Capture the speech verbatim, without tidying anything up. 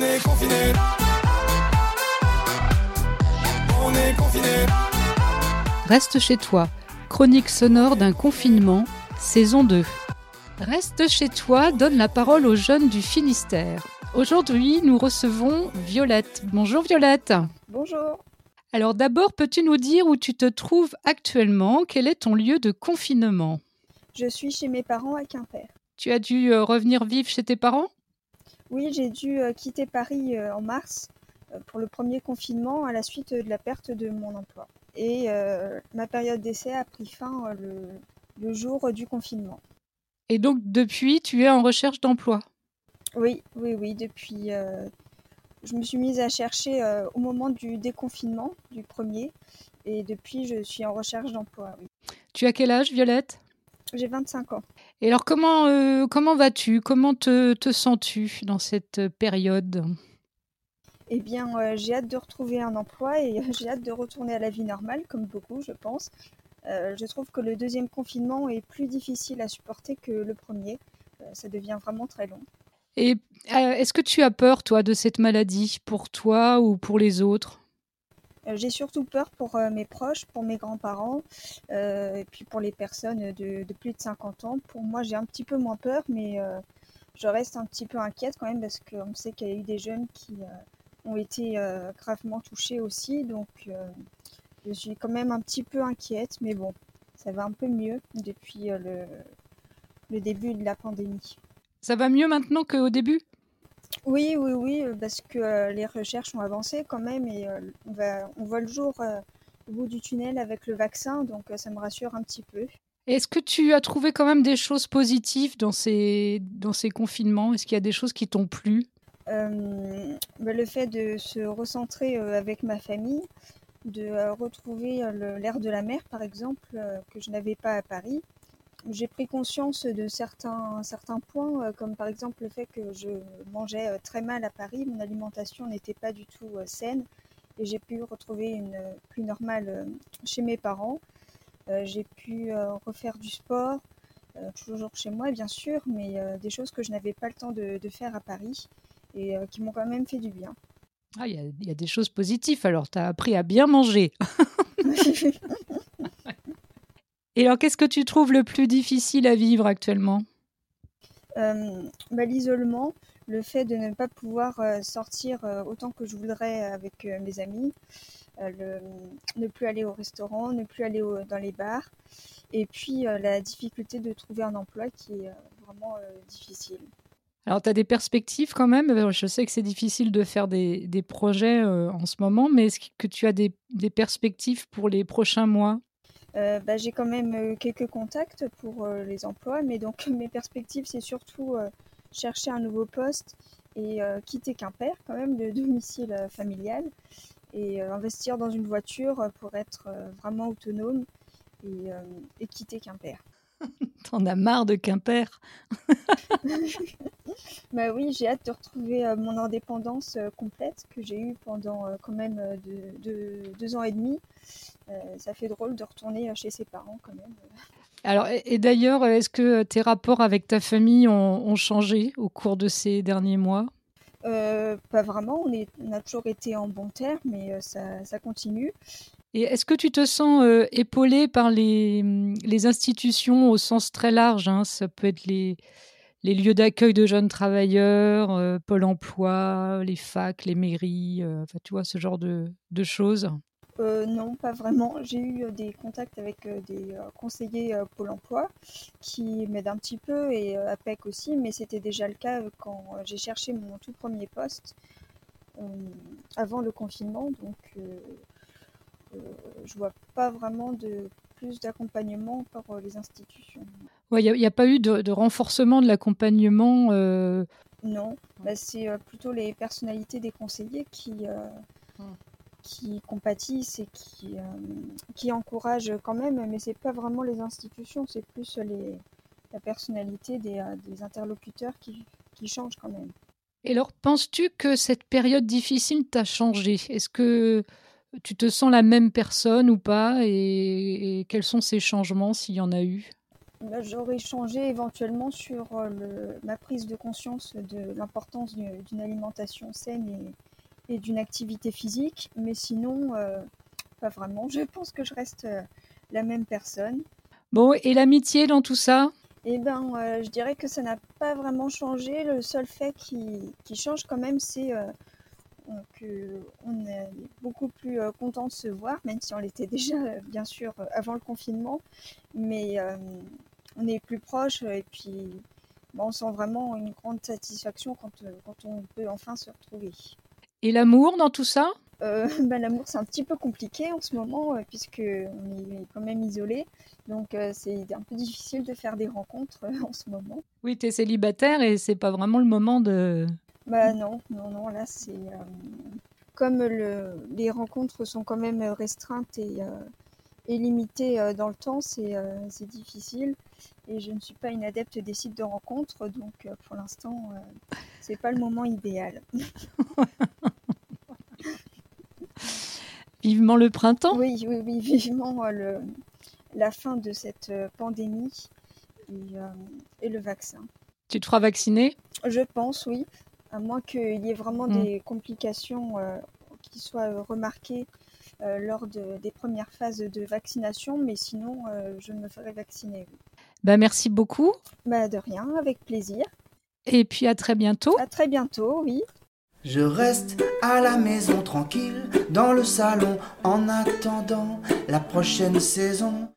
On est confiné. On est confiné. Reste chez toi. Chronique sonore d'un confinement, saison deux. Reste chez toi donne la parole aux jeunes du Finistère. Aujourd'hui, nous recevons Violette. Bonjour Violette. Bonjour. Alors d'abord, peux-tu nous dire où tu te trouves actuellement ? Quel est ton lieu de confinement ? Je suis chez mes parents à Quimper. Tu as dû euh, revenir vivre chez tes parents ? Oui, j'ai dû euh, quitter Paris euh, en mars euh, pour le premier confinement à la suite de la perte de mon emploi. Et euh, ma période d'essai a pris fin euh, le, le jour du confinement. Et donc depuis, tu es en recherche d'emploi ? Oui, oui, oui. Depuis, euh, je me suis mise à chercher euh, au moment du déconfinement, du premier. Et depuis, je suis en recherche d'emploi, oui. Tu as quel âge, Violette ? J'ai vingt-cinq ans. Et alors, comment, euh, comment vas-tu ? Comment te, te sens-tu dans cette période ? Eh bien, euh, j'ai hâte de retrouver un emploi et euh, j'ai hâte de retourner à la vie normale, comme beaucoup, je pense. Euh, je trouve que le deuxième confinement est plus difficile à supporter que le premier. Euh, ça devient vraiment très long. Et euh, est-ce que tu as peur, toi, de cette maladie, pour toi ou pour les autres ? Euh, j'ai surtout peur pour euh, mes proches, pour mes grands-parents, euh, et puis pour les personnes de, de plus de cinquante ans. Pour moi, j'ai un petit peu moins peur, mais euh, je reste un petit peu inquiète quand même parce qu'on sait qu'il y a eu des jeunes qui euh, ont été euh, gravement touchés aussi. Donc, euh, je suis quand même un petit peu inquiète, mais bon, ça va un peu mieux depuis euh, le, le début de la pandémie. Ça va mieux maintenant qu'au début ? Oui, oui, oui, euh, parce que euh, les recherches ont avancé quand même et euh, on va, on voit le jour euh, au bout du tunnel avec le vaccin, donc euh, ça me rassure un petit peu. Est-ce que tu as trouvé quand même des choses positives dans ces, dans ces confinements ? Est-ce qu'il y a des choses qui t'ont plu ? Euh, bah, le fait de se recentrer euh, avec ma famille, de euh, retrouver euh, le- l'air de la mer par exemple, euh, que je n'avais pas à Paris. J'ai pris conscience de certains, certains points, euh, comme par exemple le fait que je mangeais euh, très mal à Paris, mon alimentation n'était pas du tout euh, saine et j'ai pu retrouver une euh, plus normale euh, chez mes parents. Euh, j'ai pu euh, refaire du sport, euh, toujours chez moi bien sûr, mais euh, des choses que je n'avais pas le temps de, de faire à Paris et euh, qui m'ont quand même fait du bien. Ah, il y a, il y a des choses positives, alors tu as appris à bien manger. Et alors, qu'est-ce que tu trouves le plus difficile à vivre actuellement ? Euh, bah, l'isolement, le fait de ne pas pouvoir euh, sortir euh, autant que je voudrais avec euh, mes amis, euh, le, ne plus aller au restaurant, ne plus aller au- dans les bars, et puis euh, la difficulté de trouver un emploi qui est euh, vraiment euh, difficile. Alors, tu as des perspectives quand même. Euh, Je sais que c'est difficile de faire des, des projets euh, en ce moment, mais est-ce que tu as des, des perspectives pour les prochains mois ? Euh, bah, j'ai quand même euh, quelques contacts pour euh, les emplois, mais donc mes perspectives, c'est surtout euh, chercher un nouveau poste et euh, quitter Quimper, quand même, le domicile euh, familial, et euh, investir dans une voiture euh, pour être euh, vraiment autonome et, euh, et quitter Quimper. T'en as marre de Quimper ? Bah oui, j'ai hâte de retrouver euh, mon indépendance euh, complète que j'ai eue pendant euh, quand même euh, de, de- deux ans et demi. Euh, ça fait drôle de retourner euh, chez ses parents quand même. Alors, et, et d'ailleurs, est-ce que tes rapports avec ta famille ont, ont changé au cours de ces derniers mois ? Euh, pas vraiment, on, est, on a toujours été en bons termes, mais euh, ça, ça continue. Et est-ce que tu te sens euh, épaulée par les, les institutions au sens très large, hein ? Ça peut être les, les lieux d'accueil de jeunes travailleurs, euh, Pôle emploi, les facs, les mairies, euh, enfin, tu vois, ce genre de, de choses. Euh, non, pas vraiment. J'ai eu euh, des contacts avec euh, des euh, conseillers euh, Pôle emploi qui m'aident un petit peu et euh, A P E C aussi, mais c'était déjà le cas euh, quand euh, j'ai cherché mon tout premier poste euh, avant le confinement. Donc, euh, euh, je vois pas vraiment de plus d'accompagnement par euh, les institutions. Ouais, il n'y a, y a pas eu de, de renforcement de l'accompagnement. euh, Non, bah, c'est euh, plutôt les personnalités des conseillers qui, euh, qui compatissent et qui, euh, qui encouragent quand même, mais c'est pas vraiment les institutions, c'est plus les, la personnalité des, euh, des interlocuteurs qui, qui changent quand même. Et alors, penses-tu que cette période difficile t'a changé ? Est-ce que tu te sens la même personne ou pas ? et, et quels sont ces changements, s'il y en a eu ? Bah, j'aurais changé éventuellement sur euh, le, ma prise de conscience de l'importance du- d'une alimentation saine et, et d'une activité physique, mais sinon, euh, pas vraiment. Je pense que je reste euh, la même personne. Bon, et l'amitié dans tout ça? Eh ben, euh, je dirais que ça n'a pas vraiment changé. Le seul fait qui, qui change quand même, c'est euh, qu'on est beaucoup plus euh, content de se voir, même si on l'était déjà, euh, bien sûr, euh, avant le confinement. Mais euh, on est plus proches et puis bon, on sent vraiment une grande satisfaction quand, euh, quand on peut enfin se retrouver. Et l'amour dans tout ça? Euh, bah, l'amour, c'est un petit peu compliqué en ce moment, euh, puisque on est quand même isolé. Donc, euh, c'est un peu difficile de faire des rencontres euh, en ce moment. Oui, tu es célibataire et c'est pas vraiment le moment de... Bah non, non, non, là, c'est... euh, comme le, les rencontres sont quand même restreintes et, euh, et limitées euh, dans le temps, c'est euh, c'est difficile. Et je ne suis pas une adepte des sites de rencontres, donc euh, pour l'instant, euh, c'est pas le moment idéal. Vivement le printemps? Oui, oui, oui, vivement euh, le, la fin de cette euh, pandémie et, euh, et le vaccin. Tu te feras vacciner? Je pense, oui, à moins qu'il y ait vraiment Mm. des complications euh, qui soient euh, remarquées euh, lors de, des premières phases de vaccination, mais sinon, euh, je me ferai vacciner. Oui. Bah, merci beaucoup. Bah, de rien, avec plaisir. Et puis à très bientôt. À très bientôt, oui. Je reste à la maison tranquille, dans le salon, en attendant la prochaine saison.